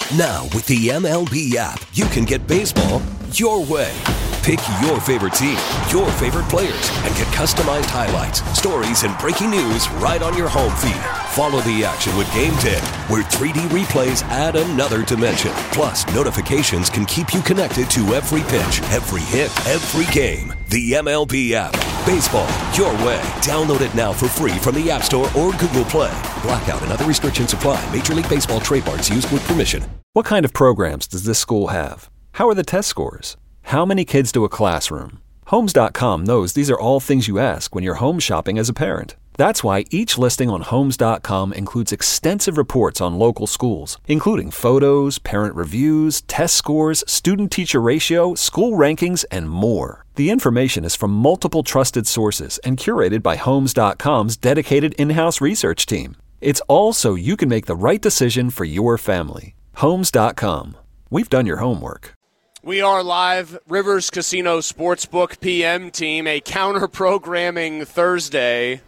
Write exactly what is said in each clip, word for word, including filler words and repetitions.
Now, with the M L B app, you can get baseball your way. Pick your favorite team, your favorite players, and get customized highlights, stories, and breaking news right on your home feed. Follow the action with Game ten, where three D replays add another dimension. Plus, notifications can keep you connected to every pitch, every hit, every game. The M L B app. Baseball your way. Download it now for free from the App Store or Google Play. Blackout and other restrictions apply. Major League Baseball trademarks used with permission. What kind of programs does this school have? How are the test scores? How many kids do a classroom? Homes dot com knows these are all things you ask when you're home shopping as a parent. That's why each listing on Homes dot com includes extensive reports on local schools, including photos, parent reviews, test scores, student-teacher ratio, school rankings, and more. The information is from multiple trusted sources and curated by Homes dot com's dedicated in-house research team. It's all so you can make the right decision for your family. Homes dot com. We've done your homework. We are live, Rivers Casino Sportsbook P M team, a counter-programming Thursday.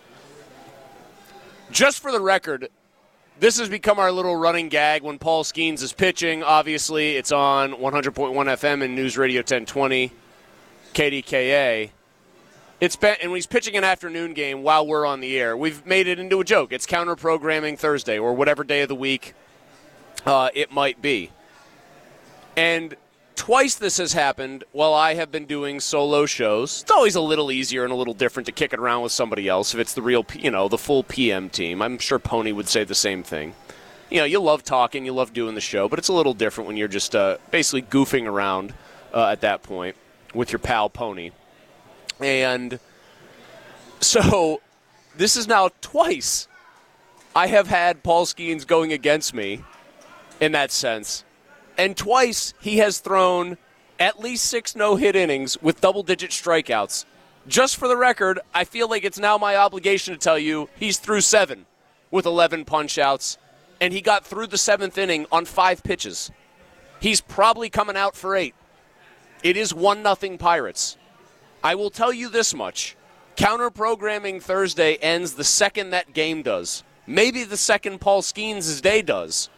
Just for the record, this has become our little running gag when Paul Skeens is pitching. Obviously, it's on one hundred point one F M and News Radio ten twenty, K D K A. It's been, and when he's pitching an afternoon game while we're on the air, we've made it into a joke. It's counter-programming Thursday or whatever day of the week uh, it might be. And twice this has happened while I have been doing solo shows. It's always a little easier and a little different to kick it around with somebody else if it's the real, you know, the full P M team. I'm sure Pony would say the same thing. You know, you love talking, you love doing the show, but it's a little different when you're just uh, basically goofing around uh, at that point with your pal Pony. And so this is now twice I have had Paul Skeens going against me in that sense. And twice he has thrown at least six no-hit innings with double-digit strikeouts. Just for the record, I feel like it's now my obligation to tell you he's through seven with eleven punch-outs, and he got through the seventh inning on five pitches. He's probably coming out for eight. It is one nothing Pirates. I will tell you this much. Counter-programming Thursday ends the second that game does. Maybe the second Paul Skeens' day does.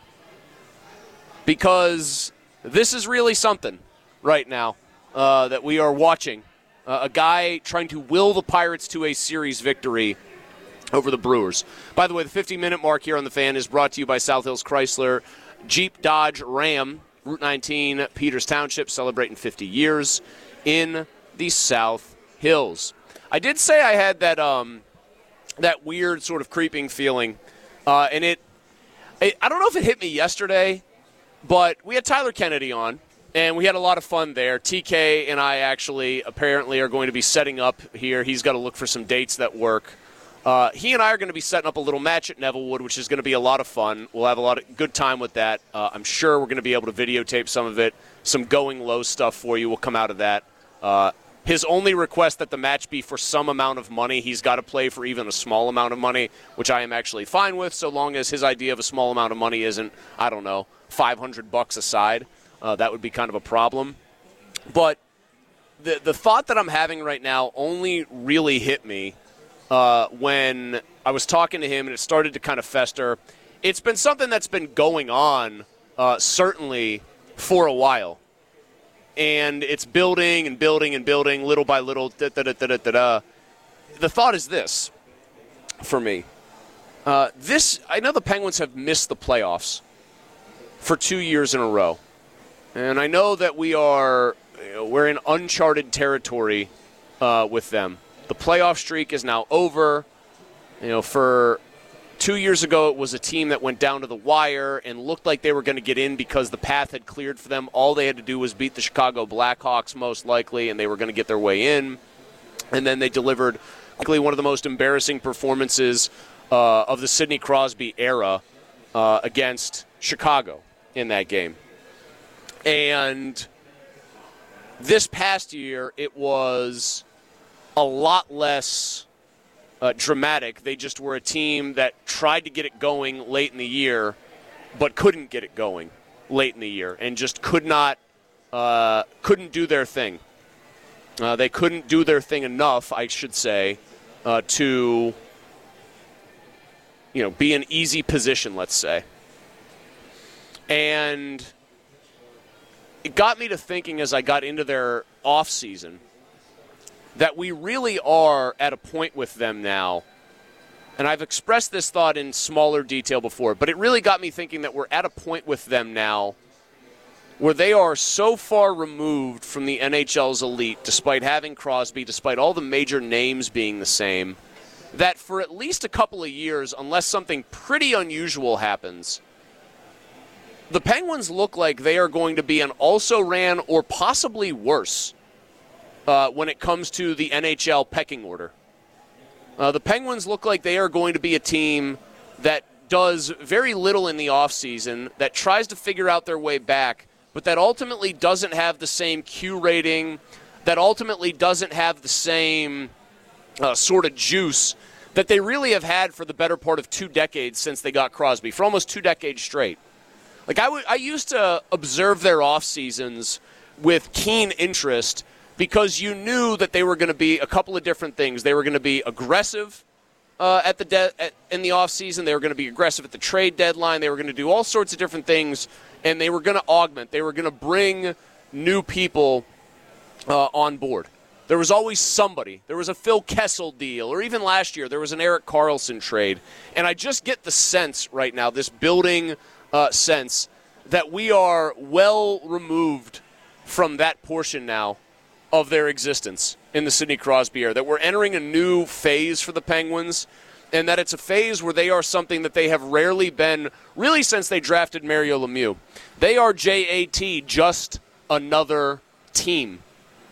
Because this is really something right now uh, that we are watching. Uh, a guy trying to will the Pirates to a series victory over the Brewers. By the way, the fifty-minute mark here on The Fan is brought to you by South Hills Chrysler, Jeep, Dodge, Ram, Route nineteen, Peters Township, celebrating fifty years in the South Hills. I did say I had that um, that weird sort of creeping feeling, uh, and it, it, I don't know if it hit me yesterday, but we had Tyler Kennedy on, and we had a lot of fun there. T K and I actually apparently are going to be setting up here. He's got to look for some dates that work. Uh, he and I are going to be setting up a little match at Nevillewood, which is going to be a lot of fun. We'll have a lot of good time with that. Uh, I'm sure we're going to be able to videotape some of it. Some going low stuff for you will come out of that. Uh, his only request that the match be for some amount of money. He's got to play for even a small amount of money, which I am actually fine with, so long as his idea of a small amount of money isn't, I don't know, five hundred bucks aside. Uh, that would be kind of a problem. But the the thought that I'm having right now only really hit me uh, when I was talking to him and it started to kind of fester. It's been something that's been going on uh, certainly for a while. And it's building and building and building little by little. Da, da, da, da, da, da. The thought is this for me. Uh, this I know the Penguins have missed the playoffs for two years in a row. And I know that we are, you know, we're in uncharted territory uh, with them. The playoff streak is now over. You know, for two years ago, it was a team that went down to the wire and looked like they were going to get in because the path had cleared for them. All they had to do was beat the Chicago Blackhawks, most likely, and they were going to get their way in. And then they delivered quickly one of the most embarrassing performances uh, of the Sidney Crosby era uh, against Chicago in that game. And this past year, it was a lot less uh, dramatic. They just were a team that tried to get it going late in the year, but couldn't get it going late in the year, and just could not, uh, couldn't do their thing. Uh, they couldn't do their thing enough, I should say, uh, to, you know, be an easy position, let's say. And it got me to thinking as I got into their offseason that we really are at a point with them now, and I've expressed this thought in smaller detail before, but it really got me thinking that we're at a point with them now where they are so far removed from the N H L's elite, despite having Crosby, despite all the major names being the same, that for at least a couple of years, unless something pretty unusual happens, the Penguins look like they are going to be an also-ran or possibly worse uh, when it comes to the N H L pecking order. Uh, the Penguins look like they are going to be a team that does very little in the offseason, that tries to figure out their way back, but that ultimately doesn't have the same Q rating, that ultimately doesn't have the same uh, sort of juice that they really have had for the better part of two decades since they got Crosby, for almost two decades straight. Like I, w- I used to observe their off seasons with keen interest because you knew that they were going to be a couple of different things. They were going to be aggressive uh, at the de- at, in the off season. They were going to be aggressive at the trade deadline. They were going to do all sorts of different things, and they were going to augment. They were going to bring new people uh, on board. There was always somebody. There was a Phil Kessel deal, or even last year there was an Erik Karlsson trade. And I just get the sense right now, this building uh, sense, that we are well removed from that portion now of their existence in the Sidney Crosby era, that we're entering a new phase for the Penguins, and that it's a phase where they are something that they have rarely been, really since they drafted Mario Lemieux. They are J A T, just another team.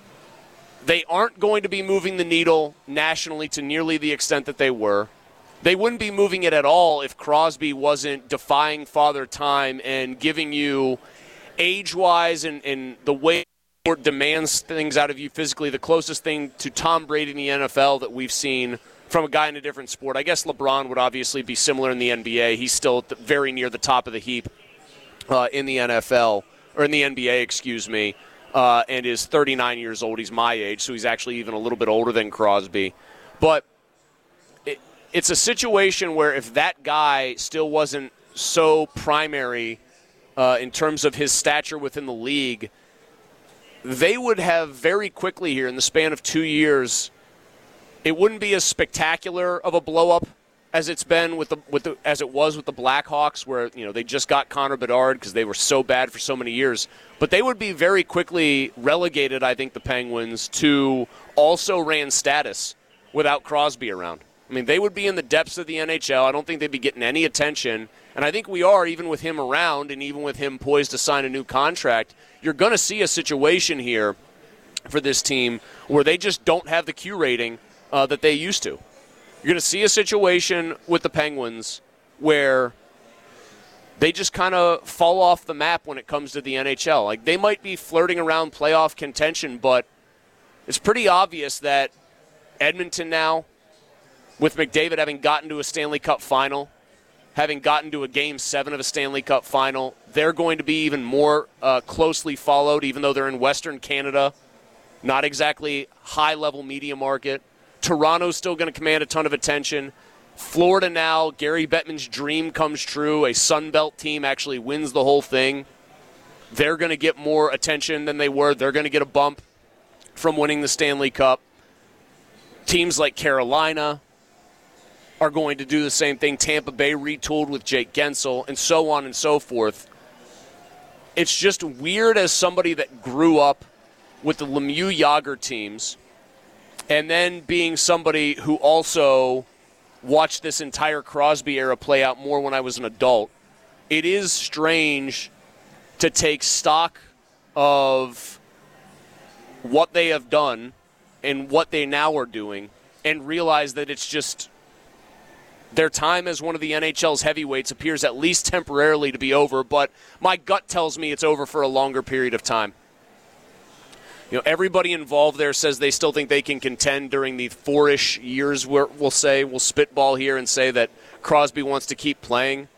They aren't going to be moving the needle nationally to nearly the extent that they were. They wouldn't be moving it at all if Crosby wasn't defying Father Time and giving you, age-wise and, and the way it demands things out of you physically, the closest thing to Tom Brady in the N F L that we've seen from a guy in a different sport. I guess LeBron would obviously be similar in the N B A. He's still at the, very near the top of the heap uh, in the N F L, or in the N B A, excuse me, uh, and is thirty-nine years old. He's my age, so he's actually even a little bit older than Crosby. But it, it's a situation where if that guy still wasn't so primary uh, in terms of his stature within the league, they would have very quickly here in the span of two years, it wouldn't be as spectacular of a blow-up as it's been with the with the as it was with the Blackhawks, where you know they just got Connor Bedard because they were so bad for so many years. But they would be very quickly relegated, I think, the Penguins, to also-ran status without Crosby around. I mean, they would be in the depths of the N H L. I don't think they'd be getting any attention. And I think we are, even with him around and even with him poised to sign a new contract, you're going to see a situation here for this team where they just don't have the Q rating uh, that they used to. You're going to see a situation with the Penguins where they just kind of fall off the map when it comes to the N H L. Like, they might be flirting around playoff contention, but it's pretty obvious that Edmonton now, with McDavid having gotten to a Stanley Cup final, having gotten to a Game seven of a Stanley Cup final, they're going to be even more uh, closely followed, even though they're in Western Canada. Not exactly high-level media market. Toronto's still going to command a ton of attention. Florida now, Gary Bettman's dream comes true. A Sun Belt team actually wins the whole thing. They're going to get more attention than they were. They're going to get a bump from winning the Stanley Cup. Teams like Carolina are going to do the same thing. Tampa Bay retooled with Jake Gensel, and so on and so forth. It's just weird as somebody that grew up with the Lemieux Jágr teams, and then being somebody who also watched this entire Crosby era play out more when I was an adult. It is strange to take stock of what they have done and what they now are doing and realize that it's just their time as one of the N H L's heavyweights appears at least temporarily to be over, but my gut tells me it's over for a longer period of time. You know, everybody involved there says they still think they can contend during the four-ish years, we'll say. We'll spitball here and say that Crosby wants to keep playing.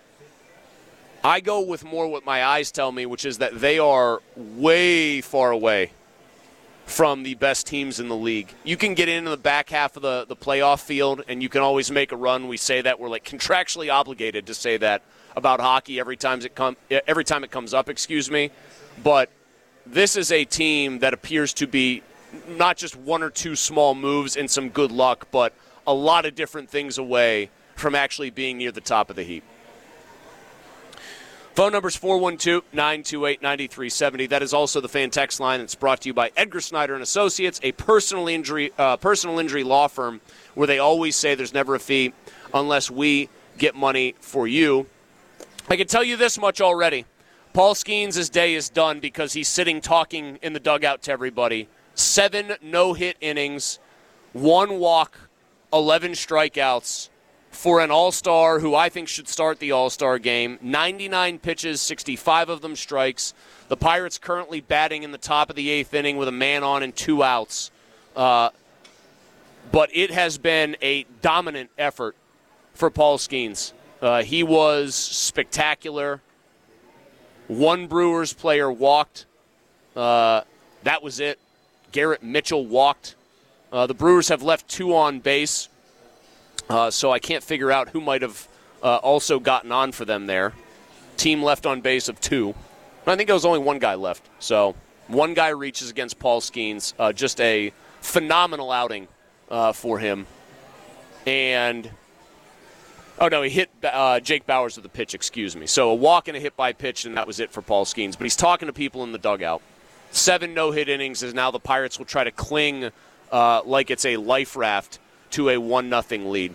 I go with more what my eyes tell me, which is that they are way far away from the best teams in the league. You can get into the back half of the, the playoff field, and you can always make a run. We say that. We're like contractually obligated to say that about hockey every time it come every time it comes up, excuse me. But this is a team that appears to be not just one or two small moves and some good luck, but a lot of different things away from actually being near the top of the heap. Phone number is four one two, nine two eight, nine three seven zero. That is also the fan text line. It's brought to you by Edgar Snyder and Associates, a personal injury uh, personal injury law firm where they always say there's never a fee unless we get money for you. I can tell you this much already. Paul Skeens' day is done because he's sitting talking in the dugout to everybody. Seven no-hit innings, one walk, eleven strikeouts for an all-star who I think should start the all-star game. ninety-nine pitches, sixty-five of them strikes. The Pirates currently batting in the top of the eighth inning with a man on and two outs. Uh, but it has been a dominant effort for Paul Skeens. Uh, he was spectacular. One Brewers player walked. Uh, that was it. Garrett Mitchell walked. Uh, the Brewers have left two on base. Uh, so I can't figure out who might have uh, also gotten on for them there. Team left on base of two. I think there was only one guy left. So one guy reaches against Paul Skeens. Uh, just a phenomenal outing uh, for him. And, oh no, he hit uh, Jake Bauers with a pitch, excuse me. So a walk and a hit by pitch, and that was it for Paul Skeens. But he's talking to people in the dugout. Seven no-hit innings as now the Pirates will try to cling uh, like it's a life raft to a one nothing lead.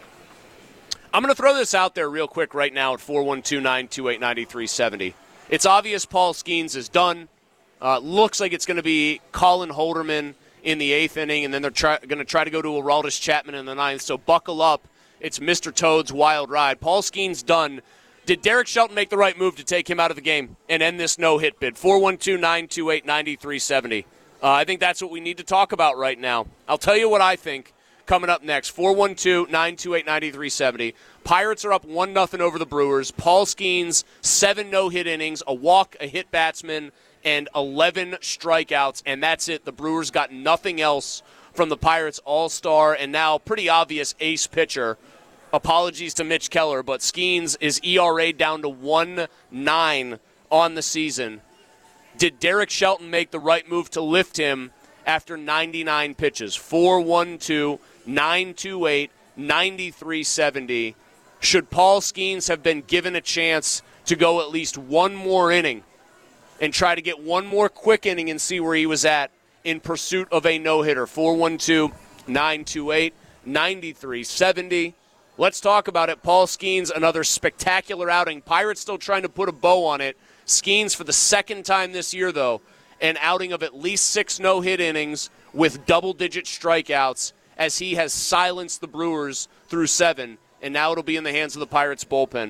I'm going to throw this out there real quick right now at four one two, nine two eight, nine three seven zero. It's obvious Paul Skeens is done. Uh, looks like it's going to be Colin Holderman in the eighth inning, and then they're try- going to try to go to Aroldis Chapman in the ninth. So buckle up. It's Mister Toad's wild ride. Paul Skeens done. Did Derek Shelton make the right move to take him out of the game and end this no-hit bid? four one two, nine two eight, nine three seven zero. Uh, I think that's what we need to talk about right now. I'll tell you what I think. Coming up next, four one two, nine two eight, nine three seven zero. Pirates are up one nothing over the Brewers. Paul Skeens, seven no-hit innings, a walk, a hit batsman, and eleven strikeouts, and that's it. The Brewers got nothing else from the Pirates all-star and now pretty obvious ace pitcher. Apologies to Mitch Keller, but Skeens is E R A down to one point nine on the season. Did Derek Shelton make the right move to lift him after ninety-nine pitches? four one two, nine two eight, nine three seven zero. Should Paul Skeens have been given a chance to go at least one more inning and try to get one more quick inning and see where he was at in pursuit of a no-hitter? four one two, nine two eight, nine three seven zero. Let's talk about it. Paul Skeens, another spectacular outing. Pirates still trying to put a bow on it. Skeens for the second time this year, though, an outing of at least six no-hit innings with double-digit strikeouts as he has silenced the Brewers through seven, and now it'll be in the hands of the Pirates bullpen.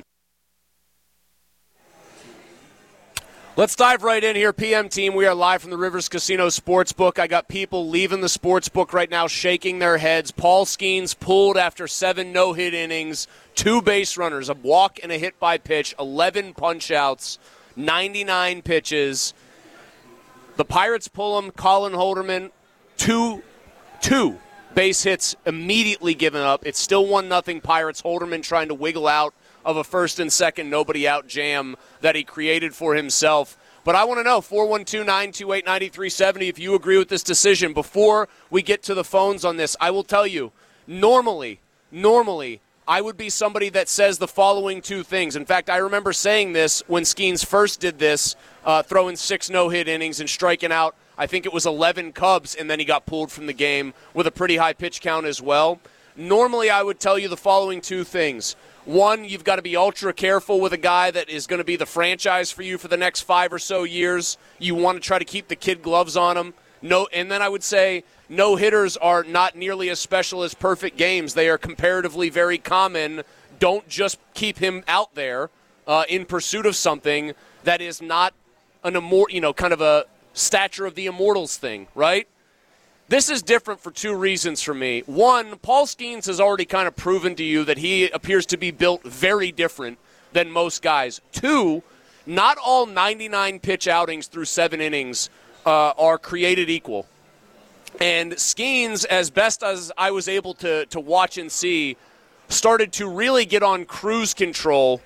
Let's dive right in here, P M team. We are live from the Rivers Casino Sportsbook. I got people leaving the sportsbook right now shaking their heads. Paul Skeens pulled after seven no-hit innings, two base runners, a walk and a hit by pitch, eleven punch-outs, ninety-nine pitches. The Pirates pull him. Colin Holderman, two, two base hits immediately given up. It's still one nothing Pirates. Holderman trying to wiggle out of a first and second nobody out jam that he created for himself. But I want to know, four one two, nine two eight, nine three seven zero, if you agree with this decision. Before we get to the phones on this, I will tell you, normally, normally, I would be somebody that says the following two things. In fact, I remember saying this when Skeens first did this, uh, throwing six no-hit innings and striking out, I think it was eleven Cubs, and then he got pulled from the game with a pretty high pitch count as well. Normally, I would tell you the following two things. One, you've got to be ultra careful with a guy that is going to be the franchise for you for the next five or so years. You want to try to keep the kid gloves on him. No, and then I would say no-hitters are not nearly as special as perfect games. They are comparatively very common. Don't just keep him out there uh, in pursuit of something that is not an immor- you know, kind of a stature of the immortals thing, right? This is different for two reasons for me. One, Paul Skeens has already kind of proven to you that he appears to be built very different than most guys. Two, not all ninety-nine pitch outings through seven innings uh, are created equal. And Skeens, as best as I was able to, to watch and see, started to really get on cruise control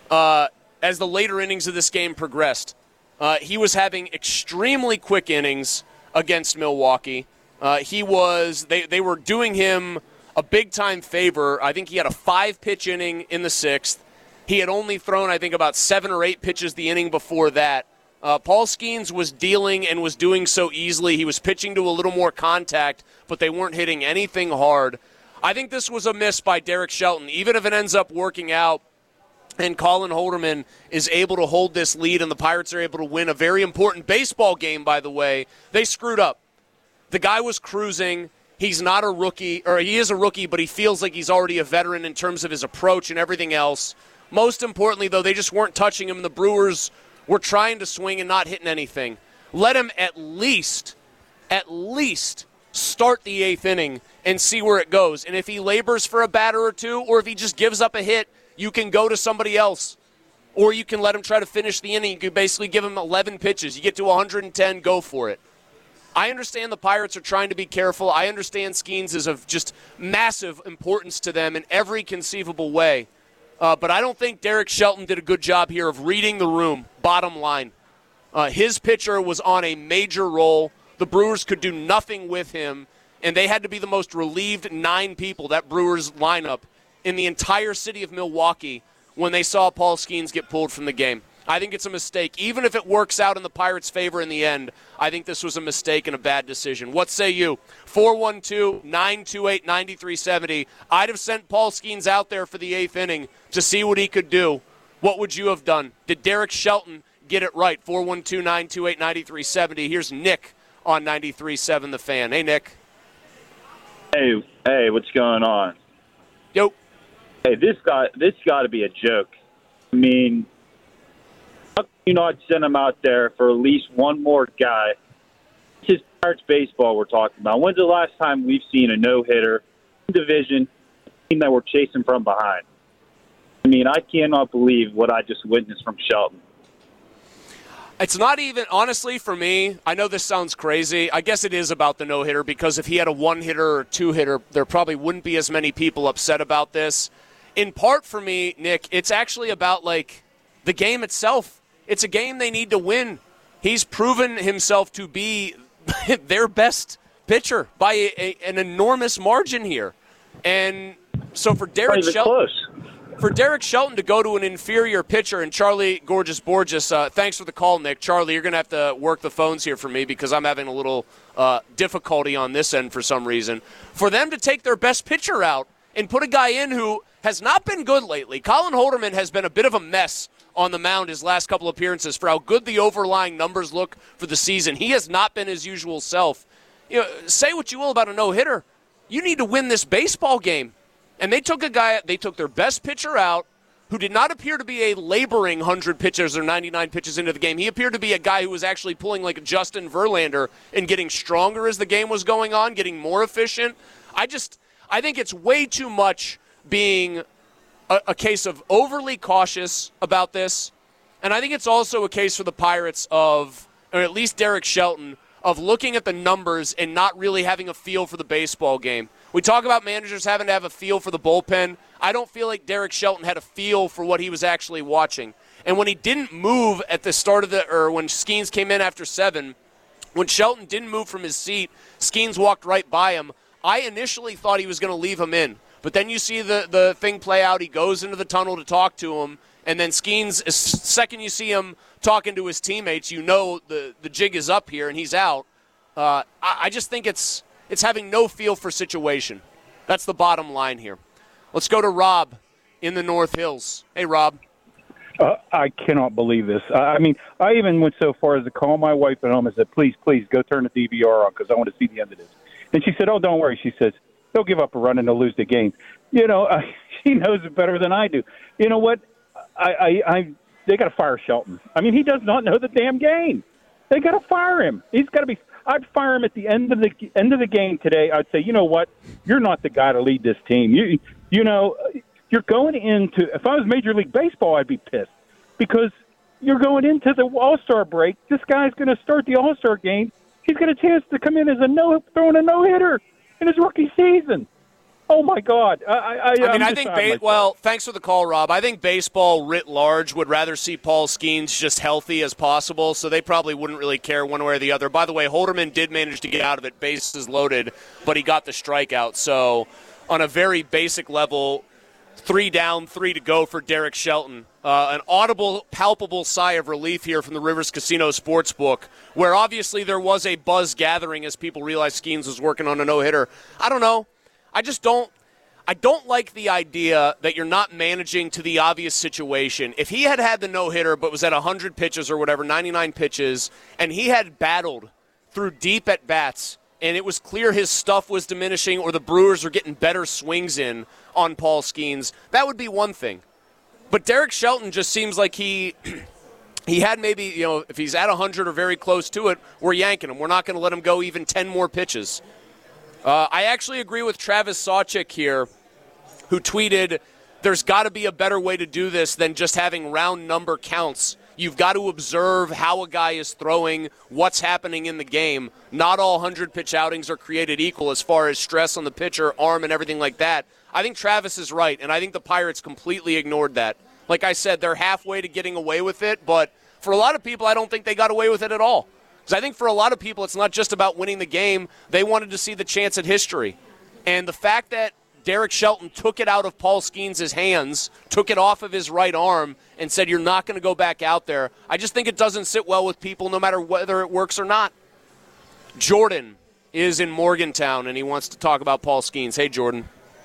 uh, as the later innings of this game progressed. Uh, he was having extremely quick innings against Milwaukee. Uh, he was they, they were doing him a big-time favor. I think he had a five-pitch inning in the sixth. He had only thrown, I think, about seven or eight pitches the inning before that. Uh, Paul Skeens was dealing and was doing so easily. He was pitching to a little more contact, but they weren't hitting anything hard. I think this was a miss by Derek Shelton. Even if it ends up working out and Colin Holderman is able to hold this lead and the Pirates are able to win a very important baseball game, by the way, they screwed up. The guy was cruising. He's not a rookie, or he is a rookie, but he feels like he's already a veteran in terms of his approach and everything else. Most importantly, though, they just weren't touching him. The Brewers were trying to swing and not hitting anything. Let him at least, at least start the eighth inning and see where it goes. And if he labors for a batter or two, or if he just gives up a hit, you can go to somebody else. Or you can let him try to finish the inning. You can basically give him eleven pitches. You get to one hundred ten, go for it. I understand the Pirates are trying to be careful. I understand Skeens is of just massive importance to them in every conceivable way. Uh, but I don't think Derek Shelton did a good job here of reading the room, bottom line. Uh, his pitcher was on a major roll. The Brewers could do nothing with him, and they had to be the most relieved nine people, that Brewers lineup, in the entire city of Milwaukee when they saw Paul Skeens get pulled from the game. I think it's a mistake. Even if it works out in the Pirates' favor in the end, I think this was a mistake and a bad decision. What say you? four one two, nine two eight, nine three seven zero. I'd have sent Paul Skeens out there for the eighth inning to see what he could do. What would you have done? Did Derek Shelton get it right? four one two, nine two eight, nine three seven zero. Here's Nick on ninety-three point seven The Fan. Hey, Nick. Hey, hey, what's going on? Yo. Hey, this got this got to be a joke. I mean, how can you not send him out there for at least one more guy? It's just Pirates baseball we're talking about. When's the last time we've seen a no-hitter in division team that we're chasing from behind? I mean, I cannot believe what I just witnessed from Shelton. It's not even, honestly, for me, I know this sounds crazy. I guess it is about the no-hitter, because if he had a one-hitter or two-hitter, there probably wouldn't be as many people upset about this. In part, for me, Nick, it's actually about, like, the game itself. It's a game they need to win. He's proven himself to be their best pitcher by a, a, an enormous margin here. And so for Derek Shelton, close. for Derek Shelton to go to an inferior pitcher, and Charlie Gorgeous Borges, uh, thanks for the call, Nick. Charlie, you're going to have to work the phones here for me because I'm having a little uh, difficulty on this end for some reason. For them to take their best pitcher out and put a guy in who has not been good lately. Colin Holderman has been a bit of a mess on the mound his last couple appearances for how good the overlying numbers look for the season. He has not been his usual self. You know, say what you will about a no-hitter. You need to win this baseball game. And they took a guy, they took their best pitcher out who did not appear to be a laboring one hundred pitches or ninety-nine pitches into the game. He appeared to be a guy who was actually pulling like a Justin Verlander and getting stronger as the game was going on, getting more efficient. I just, I think it's way too much being a, a case of overly cautious about this. And I think it's also a case for the Pirates of, or at least Derek Shelton, of looking at the numbers and not really having a feel for the baseball game. We talk about managers having to have a feel for the bullpen. I don't feel like Derek Shelton had a feel for what he was actually watching. And when he didn't move at the start of the, or when Skeens came in after seven, when Shelton didn't move from his seat, Skeens walked right by him. I initially thought he was going to leave him in. But then you see the, the thing play out. He goes into the tunnel to talk to him. And then Skeens, the second you see him talking to his teammates, you know the, the jig is up here and he's out. Uh, I, I just think it's it's having no feel for situation. That's the bottom line here. Let's go to Rob in the North Hills. Hey, Rob. Uh, I cannot believe this. Uh, I mean, I even went so far as to call my wife at home and said, please, please, go turn the D V R on because I want to see the end of this. And she said, oh, don't worry. She says, they'll give up a run and they'll lose the game. You know, uh, she knows it better than I do. You know what? I, I, I they got to fire Shelton. I mean, he does not know the damn game. They got to fire him. He's got to be. I'd fire him at the end of the end of the game today. I'd say, you know what? You're not the guy to lead this team. You, you know, you're going into. If I was Major League Baseball, I'd be pissed because you're going into the All-Star break. This guy's going to start the All-Star game. He's got a chance to come in as a no throwing a no hitter in his rookie season. Oh, my God. I, I, I, I mean, I I'm think, beside ba- well, thanks for the call, Rob. I think baseball writ large would rather see Paul Skeens just healthy as possible, so they probably wouldn't really care one way or the other. By the way, Holderman did manage to get out of it, bases loaded, but he got the strikeout. So on a very basic level, three down, three to go for Derek Shelton. Uh, an audible, palpable sigh of relief here from the Rivers Casino Sportsbook, where obviously there was a buzz gathering as people realized Skeens was working on a no-hitter. I don't know. I just don't I don't like the idea that you're not managing to the obvious situation. If he had had the no-hitter but was at one hundred pitches or whatever, ninety-nine pitches, and he had battled through deep at-bats, and it was clear his stuff was diminishing or the Brewers were getting better swings in on Paul Skeens, that would be one thing. But Derek Shelton just seems like he he had maybe, you know, if he's at one hundred or very close to it, we're yanking him. We're not going to let him go even ten more pitches. Uh, I actually agree with Travis Sawchik here, who tweeted, there's got to be a better way to do this than just having round number counts. You've got to observe how a guy is throwing, what's happening in the game. Not all one hundred pitch outings are created equal as far as stress on the pitcher, arm, and everything like that. I think Travis is right, and I think the Pirates completely ignored that. Like I said, they're halfway to getting away with it, but for a lot of people, I don't think they got away with it at all. Because I think for a lot of people, it's not just about winning the game. They wanted to see the chance at history. And the fact that Derek Shelton took it out of Paul Skeens' hands, took it off of his right arm, and said, you're not going to go back out there, I just think it doesn't sit well with people no matter whether it works or not. Jordan is in Morgantown, and he wants to talk about Paul Skeens. Hey, Jordan.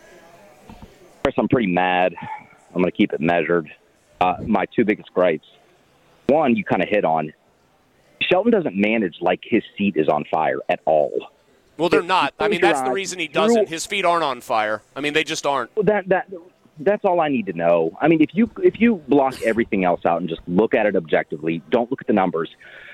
First, I'm pretty mad. I'm going to keep it measured. Uh, my two biggest gripes. One, you kind of hit on. Shelton doesn't manage like his seat is on fire at all. Well, they're not. I mean, that's the reason he doesn't. His feet aren't on fire. I mean, they just aren't. That that that's all I need to know. I mean, if you if you block everything else out and just look at it objectively, don't look at the numbers.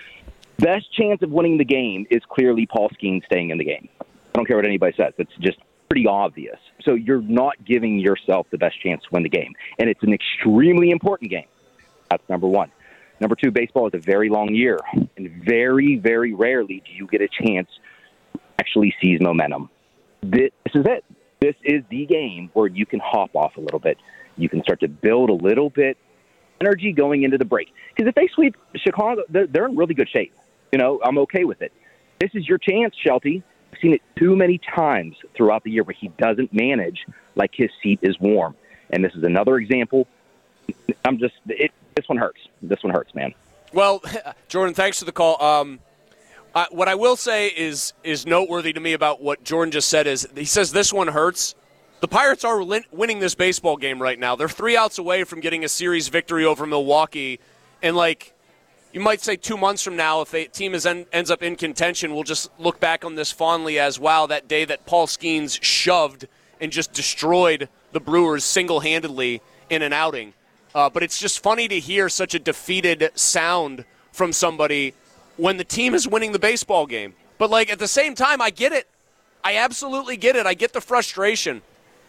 Best chance of winning the game is clearly Paul Skeens staying in the game. I don't care what anybody says. It's just pretty obvious. So you're not giving yourself the best chance to win the game, and it's an extremely important game. That's number one. Number two, baseball is a very long year, and very, very rarely do you get a chance to actually seize momentum. This is it. This is the game where you can hop off a little bit. You can start to build a little bit energy going into the break. Because if they sweep Chicago, they're, they're in really good shape. You know, I'm okay with it. This is your chance, Shelty. I've seen it too many times throughout the year where he doesn't manage like his seat is warm. And this is another example. I'm just it, this one hurts. This one hurts, man. Well, Jordan, thanks for the call. Um, uh, what I will say is is noteworthy to me about what Jordan just said is he says this one hurts. The Pirates are lin- winning this baseball game right now. They're three outs away from getting a series victory over Milwaukee. And, like, you might say two months from now, if the team is en- ends up in contention, we'll just look back on this fondly as, wow, that day that Paul Skeens shoved and just destroyed the Brewers single-handedly in an outing. Uh, but it's just funny to hear such a defeated sound from somebody when the team is winning the baseball game. But, like, at the same time, I get it. I absolutely get it. I get the frustration.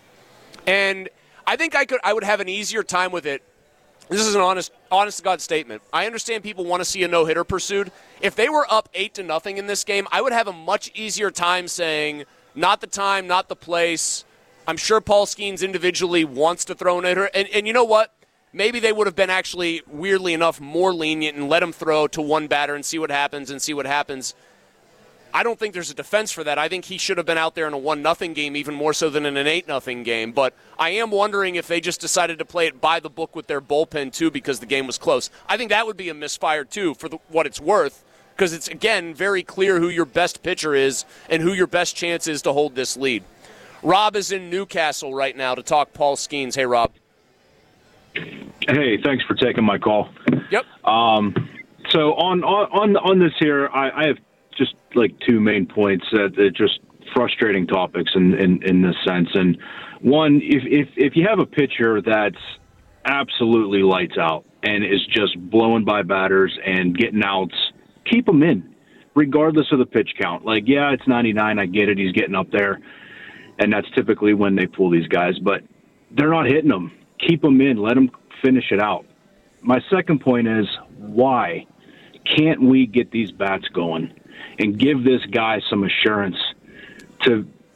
And I think I could. I would have an easier time with it. This is an honest, honest-to-God statement. I understand people want to see a no-hitter pursued. If they were up eight to nothing in this game, I would have a much easier time saying, not the time, not the place. I'm sure Paul Skeens individually wants to throw a no-hitter. And, and you know what? Maybe they would have been actually, weirdly enough, more lenient and let him throw to one batter and see what happens and see what happens. I don't think there's a defense for that. I think he should have been out there in a one nothing game even more so than in an eight nothing game. But I am wondering if they just decided to play it by the book with their bullpen, too, because the game was close. I think that would be a misfire, too, for the, what it's worth, because it's, again, very clear who your best pitcher is and who your best chance is to hold this lead. Rob is in Newcastle right now to talk Paul Skeens. Hey, Rob. Hey, thanks for taking my call. Yep. Um, so on on on this here, I, I have just like two main points that are just frustrating topics in, in, in this sense. And one, if, if if you have a pitcher that's absolutely lights out and is just blowing by batters and getting outs, keep him in, regardless of the pitch count. Like, yeah, it's ninety-nine. I get it. He's getting up there, and that's typically when they pull these guys. But they're not hitting them. Keep them in. Let them finish it out. My second point is, why can't we get these bats going and give this guy some assurance to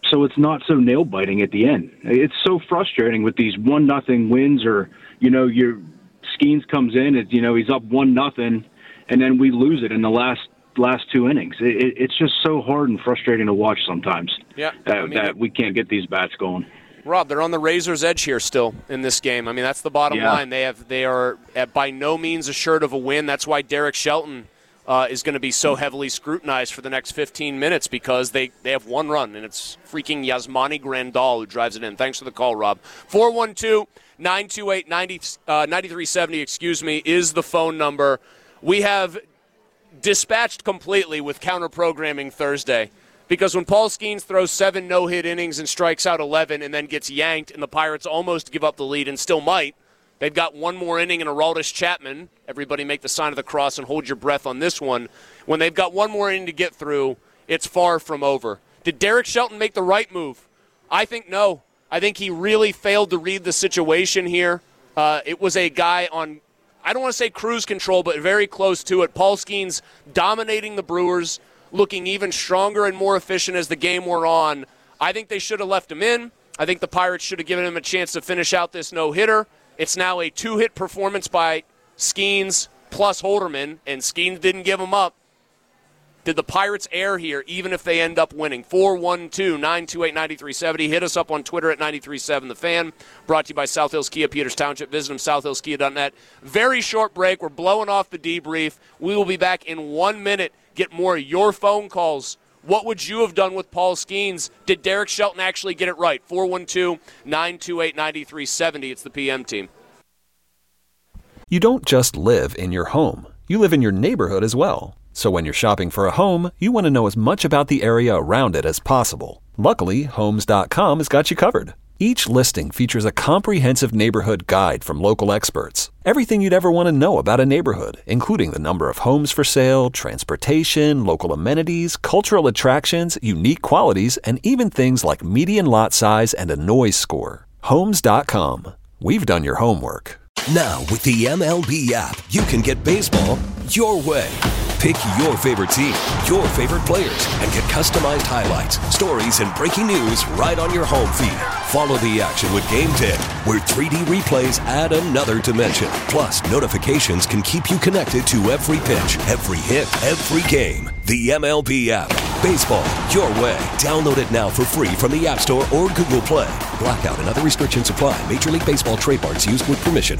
so it's not so nail-biting at the end. It's so frustrating with these one nothing wins, or, you know, your Skeens comes in, it's, you know, he's up one nothing, and then we lose it in the last last two innings. It, it's just so hard and frustrating to watch sometimes. Yeah, that, I mean, that we can't get these bats going. Rob, they're on the razor's edge here still in this game. I mean, that's the bottom yeah. line. They have they are at by no means assured of a win. That's why Derek Shelton uh, is going to be so heavily scrutinized for the next fifteen minutes, because they, they have one run, and it's freaking Yasmani Grandal who drives it in. Thanks for the call, Rob. four one two, nine two eight, nine three seven zero, excuse me, is the phone number. We have dispatched completely with counter-programming Thursday. Because when Paul Skeens throws seven no-hit innings and strikes out eleven and then gets yanked and the Pirates almost give up the lead and still might, they've got one more inning in Aroldis Chapman. Everybody make the sign of the cross and hold your breath on this one. When they've got one more inning to get through, it's far from over. Did Derek Shelton make the right move? I think no. I think he really failed to read the situation here. Uh, it was a guy on, I don't want to say cruise control, but very close to it. Paul Skeens dominating the Brewers, looking even stronger and more efficient as the game wore on. I think they should have left him in. I think the Pirates should have given him a chance to finish out this no-hitter. It's now a two-hit performance by Skeens plus Holderman, and Skeens didn't give him up. Did the Pirates err here, even if they end up winning? four one two, nine two eight, nine three seven zero. Hit us up on Twitter at nine three seven The Fan. Brought to you by South Hills Kia, Peters Township. Visit them, south hills kia dot net. Very short break. We're blowing off the debrief. We will be back in one minute. Get more of your phone calls. What would you have done with Paul Skeens? Did Derek Shelton actually get it right? four one two, nine two eight, nine three seven zero. It's the P M team. You don't just live in your home. You live in your neighborhood as well. So when you're shopping for a home, you want to know as much about the area around it as possible. Luckily, Homes dot com has got you covered. Each listing features a comprehensive neighborhood guide from local experts. Everything you'd ever want to know about a neighborhood, including the number of homes for sale, transportation, local amenities, cultural attractions, unique qualities, and even things like median lot size and a noise score. Homes dot com. We've done your homework. Now, with the M L B app, you can get baseball your way. Pick your favorite team, your favorite players, and get customized highlights, stories, and breaking news right on your home feed. Follow the action with Game ten, where three D replays add another dimension. Plus, notifications can keep you connected to every pitch, every hit, every game. The M L B app. Baseball your way. Download it now for free from the App Store or Google Play. Blackout and other restrictions apply. Major League Baseball trademarks used with permission.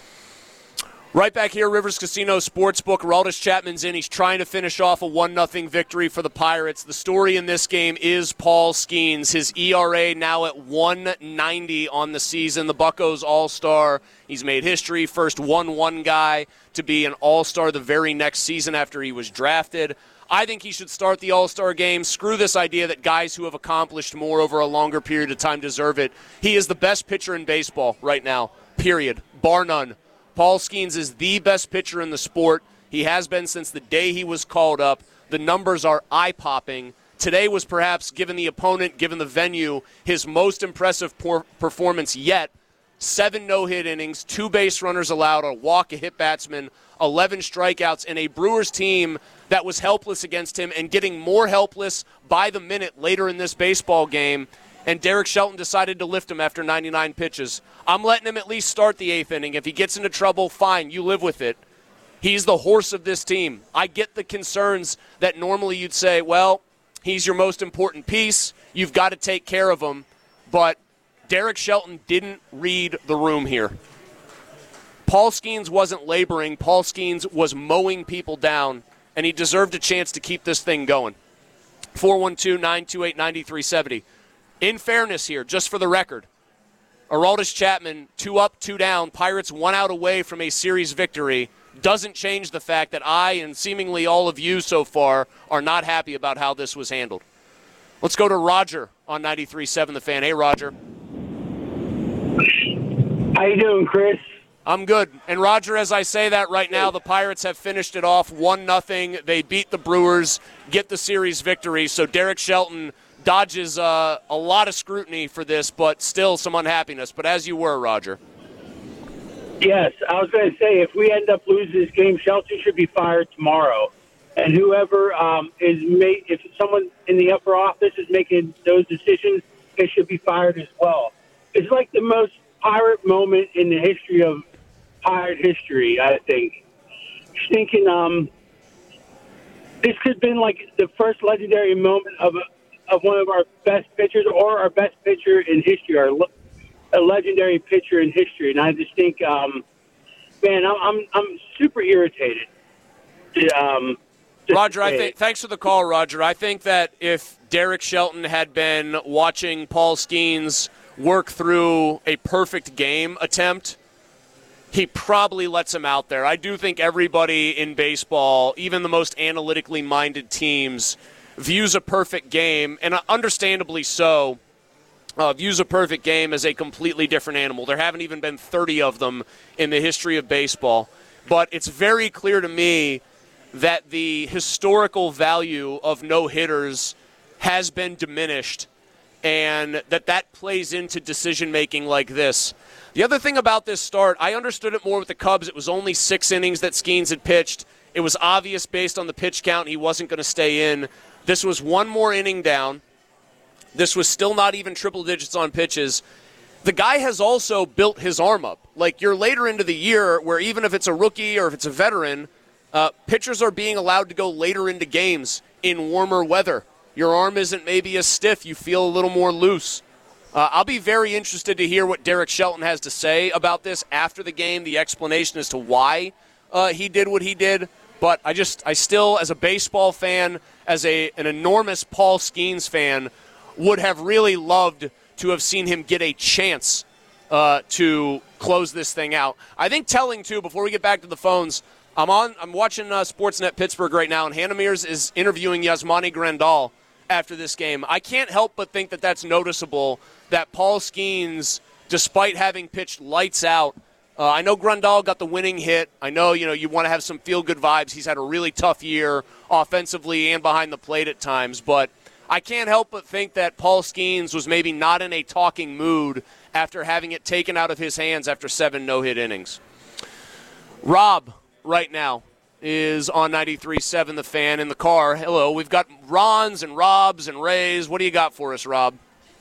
Right back here, Rivers Casino Sportsbook. Aroldis Chapman's in. He's trying to finish off a one nothing victory for the Pirates. The story in this game is Paul Skeens. His E R A now at one ninety on the season. The Buccos All-Star. He's made history. First one one guy to be an All-Star the very next season after he was drafted. I think he should start the All-Star game. Screw this idea that guys who have accomplished more over a longer period of time deserve it. He is the best pitcher in baseball right now, period, bar none. Paul Skeens is the best pitcher in the sport. He has been since the day he was called up. The numbers are eye-popping. Today was perhaps, given the opponent, given the venue, his most impressive por- performance yet. Seven no-hit innings, two base runners allowed, a walk, a hit batsman, eleven strikeouts, and a Brewers team that was helpless against him and getting more helpless by the minute later in this baseball game. And Derek Shelton decided to lift him after ninety-nine pitches. I'm letting him at least start the eighth inning. If he gets into trouble, fine, you live with it. He's the horse of this team. I get the concerns that normally you'd say, well, he's your most important piece. You've got to take care of him. But Derek Shelton didn't read the room here. Paul Skeens wasn't laboring. Paul Skeens was mowing people down, and he deserved a chance to keep this thing going. four one two, nine two eight, nine three seven zero. In fairness here, just for the record, Aroldis Chapman, two up, two down, Pirates one out away from a series victory, doesn't change the fact that I and seemingly all of you so far are not happy about how this was handled. Let's go to Roger on ninety-three point seven The Fan. Hey, Roger. How you doing, Chris? I'm good. And, Roger, as I say that right now, the Pirates have finished it off one nothing. They beat the Brewers, get the series victory. So Derek Shelton dodges uh, a lot of scrutiny for this, but still some unhappiness. But as you were, Roger. Yes, I was going to say, if we end up losing this game, Shelton should be fired tomorrow. and whoever um, is made, if someone in the upper office is making those decisions, they should be fired as well. It's like the most Pirate moment in the history of Pirate history, I think. Thinking, um, this could have been like the first legendary moment of a, of one of our best pitchers or our best pitcher in history, or a legendary pitcher in history. And I just think, um, man, I'm I'm, I'm super irritated. Um, Roger, I think. Thanks for the call, Roger. I think that if Derek Shelton had been watching Paul Skeens work through a perfect game attempt, he probably lets him out there. I do think everybody in baseball, even the most analytically minded teams, views a perfect game, and understandably so, uh, views a perfect game as a completely different animal. There haven't even been thirty of them in the history of baseball. But it's very clear to me that the historical value of no-hitters has been diminished, and that that plays into decision-making like this. The other thing about this start, I understood it more with the Cubs. It was only six innings that Skeens had pitched. It was obvious based on the pitch count he wasn't going to stay in. This was one more inning down. This was still not even triple digits on pitches. The guy has also built his arm up. Like, you're later into the year where even if it's a rookie or if it's a veteran, uh, pitchers are being allowed to go later into games in warmer weather. Your arm isn't maybe as stiff. You feel a little more loose. Uh, I'll be very interested to hear what Derek Shelton has to say about this after the game, the explanation as to why uh, he did what he did. But I just, I still, as a baseball fan, as a an enormous Paul Skeens fan, would have really loved to have seen him get a chance uh, to close this thing out. I think telling, too, before we get back to the phones, I'm on. I'm watching uh, Sportsnet Pittsburgh right now, and Hannah Mears is interviewing Yasmani Grandal after this game. I can't help but think that that's noticeable, that Paul Skeens, despite having pitched lights out, uh, I know Grandal got the winning hit. I know, you know, you want to have some feel-good vibes. He's had a really tough year offensively and behind the plate at times, but I can't help but think that Paul Skeens was maybe not in a talking mood after having it taken out of his hands after seven no-hit innings. Rob, right now, is on ninety-three point seven The Fan in the car. Hello, we've got Rons and Robs and Rays. What do you got for us, Rob?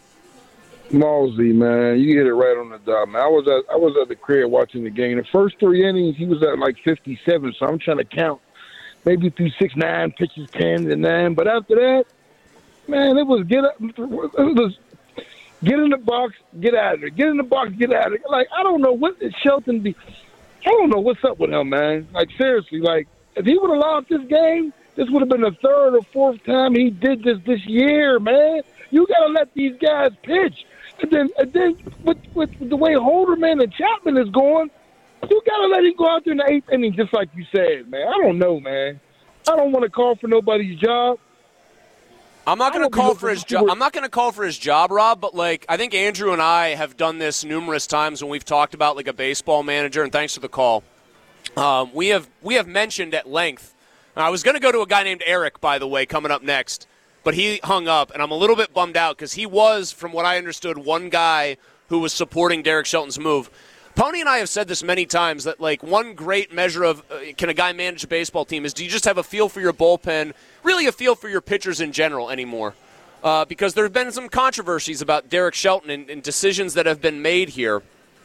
Malsey, man, you hit it right on the dot, man. I was at I was at the crib watching the game. The first three innings, he was at like fifty-seven, so I'm trying to count. Maybe through six, nine pitches, ten and nine. But after that, man, it was get up, it was get in the box, get out of there. Get in the box, get out of there. Like, I don't know what did Shelton be. I don't know what's up with him, man. Like, seriously, like, if he would have lost this game, this would have been the third or fourth time he did this this year, man. You got to let these guys pitch. And then, and then with, with the way Holderman and Chapman is going, you got to let him go out there in the eighth inning, just like you said, man. I don't know, man. I don't want to call for nobody's job. I'm not going to call for his job. I'm not going to call for his job, Rob, but like I think Andrew and I have done this numerous times when we've talked about like a baseball manager, and thanks for the call. Um, we have we have mentioned at length. I was going to go to a guy named Eric, by the way, coming up next, but he hung up, and I'm a little bit bummed out because he was, from what I understood, one guy who was supporting Derek Shelton's move. Pony and I have said this many times that like one great measure of uh, can a guy manage a baseball team is do you just have a feel for your bullpen, really a feel for your pitchers in general anymore. Uh, because there have been some controversies about Derek Shelton and, and decisions that have been made here.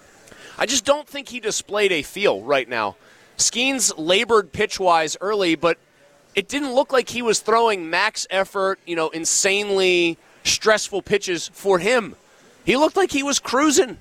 I just don't think he displayed a feel right now. Skeens labored pitch-wise early, but it didn't look like he was throwing max effort, you know, insanely stressful pitches for him. He looked like he was cruising.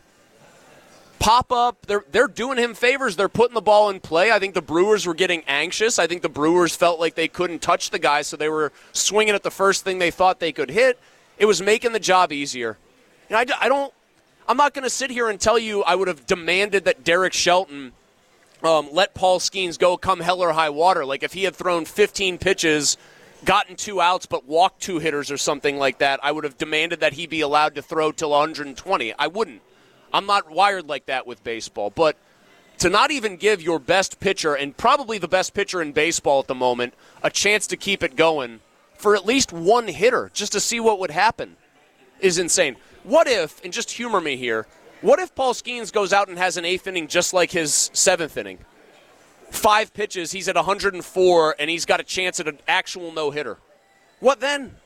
Pop up, they're they're doing him favors. They're putting the ball in play. I think the Brewers were getting anxious. I think the Brewers felt like they couldn't touch the guy, so they were swinging at the first thing they thought they could hit. It was making the job easier. And I, I don't, I'm not going to sit here and tell you I would have demanded that Derek Shelton um, let Paul Skeens go come hell or high water. Like if he had thrown fifteen pitches, gotten two outs, but walked two hitters or something like that, I would have demanded that he be allowed to throw till one hundred twenty. I wouldn't. I'm not wired like that with baseball, but to not even give your best pitcher, and probably the best pitcher in baseball at the moment, a chance to keep it going for at least one hitter just to see what would happen is insane. What if, and just humor me here, what if Paul Skeens goes out and has an eighth inning just like his seventh inning? five pitches, he's at one hundred four, and he's got a chance at an actual no-hitter. What then?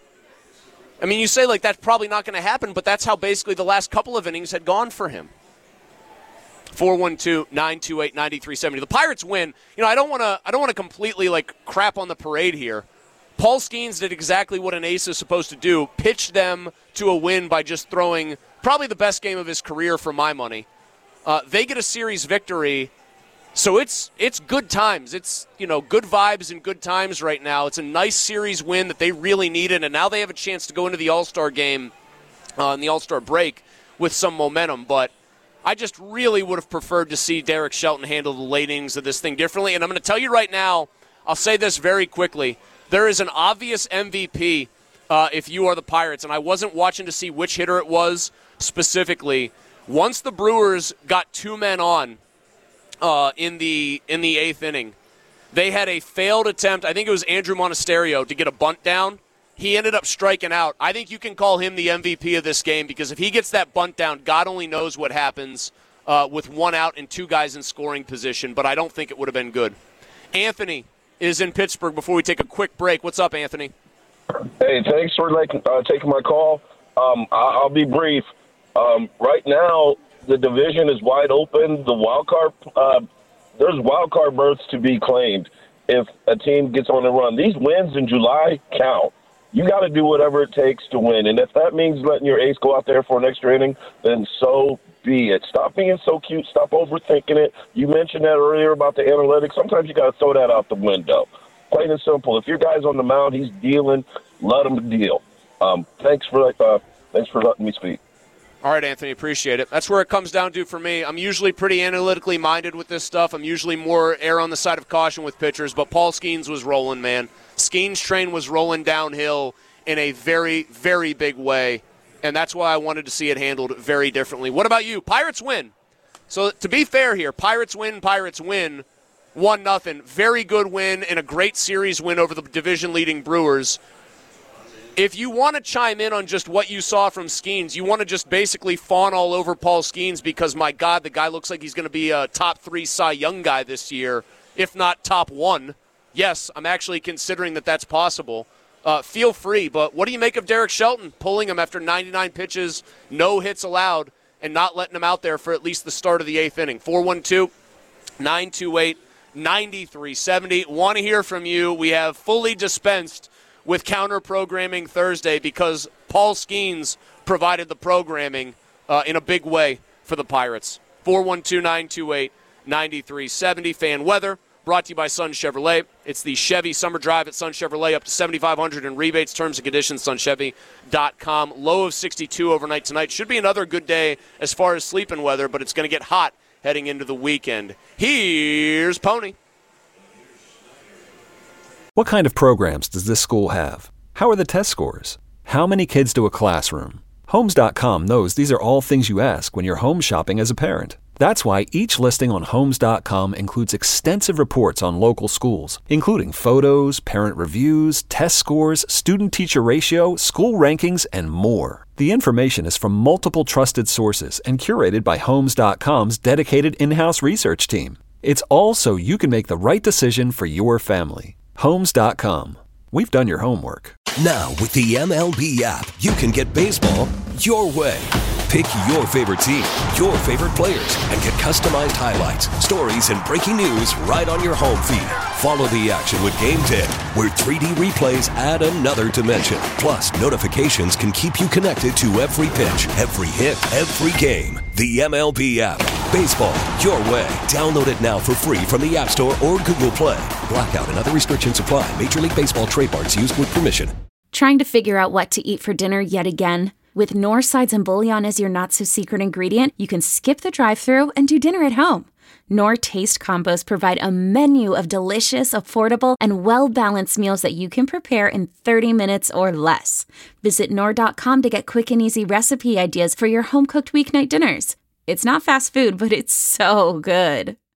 I mean, you say, like, that's probably not going to happen, but that's how basically the last couple of innings had gone for him. four one two, nine two eight, nine three seven zero. The Pirates win. You know, I don't want to I don't want to completely, like, crap on the parade here. Paul Skeens did exactly what an ace is supposed to do, pitch them to a win by just throwing probably the best game of his career for my money. Uh, they get a series victory. So it's it's good times. It's, you know, good vibes and good times right now. It's a nice series win that they really needed, and now they have a chance to go into the All-Star game uh, in the All-Star break with some momentum. But I just really would have preferred to see Derek Shelton handle the late innings of this thing differently. And I'm going to tell you right now, I'll say this very quickly. There is an obvious M V P uh, if you are the Pirates, and I wasn't watching to see which hitter it was specifically. Once the Brewers got two men on, Uh, in the in the eighth inning, they had a failed attempt. I think it was Andrew Monasterio to get a bunt down. He ended up striking out. I think you can call him the M V P of this game because if he gets that bunt down, God only knows what happens uh, with one out and two guys in scoring position, but I don't think it would have been good. Anthony is in Pittsburgh before we take a quick break. What's up, Anthony? Hey, thanks for like uh, taking my call. Um, I- I'll be brief. Um, right now, the division is wide open. The wild card, uh, there's wild card berths to be claimed if a team gets on a run. These wins in July count. You got to do whatever it takes to win. And if that means letting your ace go out there for an extra inning, then so be it. Stop being so cute. Stop overthinking it. You mentioned that earlier about the analytics. Sometimes you got to throw that out the window. Plain and simple. If your guy's on the mound, he's dealing, let him deal. Um, thanks for uh, thanks for letting me speak. All right, Anthony, appreciate it. That's where it comes down to for me. I'm usually pretty analytically minded with this stuff. I'm usually more err on the side of caution with pitchers, but Paul Skeens was rolling, man. Skeens' train was rolling downhill in a very, very big way, and that's why I wanted to see it handled very differently. What about you? Pirates win. So to be fair here, Pirates win, Pirates win, one nothing. Very good win and a great series win over the division-leading Brewers. If you want to chime in on just what you saw from Skeens, you want to just basically fawn all over Paul Skeens because, my God, the guy looks like he's going to be a top three Cy Young guy this year, if not top one. Yes, I'm actually considering that that's possible. Uh, feel free, but what do you make of Derek Shelton pulling him after ninety-nine pitches, no hits allowed, and not letting him out there for at least the start of the eighth inning? four one two, nine two eight, nine three seven zero. Want to hear from you. We have fully dispensed with counter-programming Thursday because Paul Skeens provided the programming uh, in a big way for the Pirates. four one two, nine two eight, nine three seven zero. Fan weather brought to you by Sun Chevrolet. It's the Chevy Summer Drive at Sun Chevrolet, up to seven thousand five hundred dollars in rebates, terms and conditions, sun chevy dot com. Low of sixty-two overnight tonight. Should be another good day as far as sleeping weather, but it's going to get hot heading into the weekend. Here's Pony. What kind of programs does this school have? How are the test scores? How many kids do a classroom? Homes dot com knows these are all things you ask when you're home shopping as a parent. That's why each listing on Homes dot com includes extensive reports on local schools, including photos, parent reviews, test scores, student-teacher ratio, school rankings, and more. The information is from multiple trusted sources and curated by Homes dot com's dedicated in-house research team. It's all so you can make the right decision for your family. Homes dot com. We've done your homework. Now, with the M L B app, you can get baseball your way. Pick your favorite team, your favorite players, and get customized highlights, stories, and breaking news right on your home feed. Follow the action with Game Day, where three D replays add another dimension. Plus, notifications can keep you connected to every pitch, every hit, every game. The M L B app. Baseball your way. Download it now for free from the App Store or Google Play. Blackout and other restrictions apply. Major League Baseball trademarks used with permission. Trying to figure out what to eat for dinner yet again? With Knorr Sides and Bouillon as your not-so-secret ingredient, you can skip the drive-thru and do dinner at home. Knorr Taste Combos provide a menu of delicious, affordable, and well-balanced meals that you can prepare in thirty minutes or less. Visit Knorr dot com to get quick and easy recipe ideas for your home-cooked weeknight dinners. It's not fast food, but it's so good.